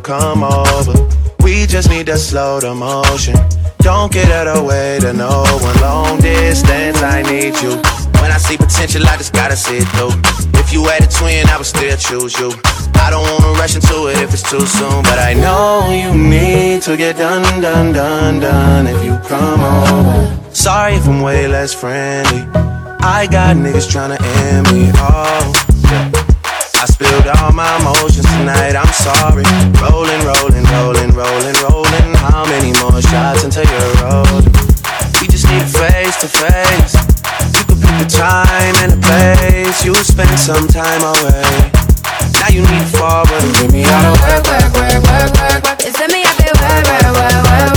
come over. We just need to slow the motion. Don't get out of the way to no one. Long distance, I need you. When I see potential, I just gotta see it through. If you had a twin, I would still choose you. I don't wanna rush into it if it's too soon, but I know you need to get done if you come over. Sorry if I'm way less friendly. I got niggas tryna end me off. I spilled all my emotions tonight, I'm sorry. Rolling, rolling, rolling, rolling, rolling. How many more shots until you're rolling? We just need face to face. You could pick the time and the place. You'll spend some time away. Now you need to forward and give me all the work, work, work, work, work, work. You send me up there, work, work, work, work,